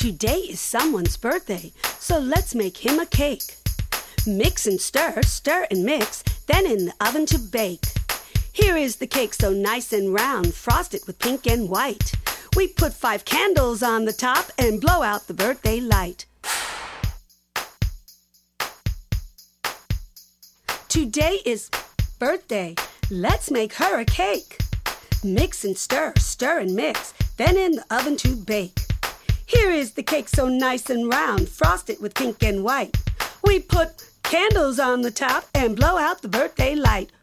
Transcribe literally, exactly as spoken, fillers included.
Today is someone's birthday, so let's make him a cake. Mix and stir, stir and mix, then in the oven to bake. Here is the cake so nice and round, frosted with pink and white. We put five candles on the top and blow out the birthday light. Today is birthday. Let's make her a cake. Mix and stir, stir and mix, then in the oven to bake. Here is the cake so nice and round, frosted with pink and white. We put candles on the top and blow out the birthday light.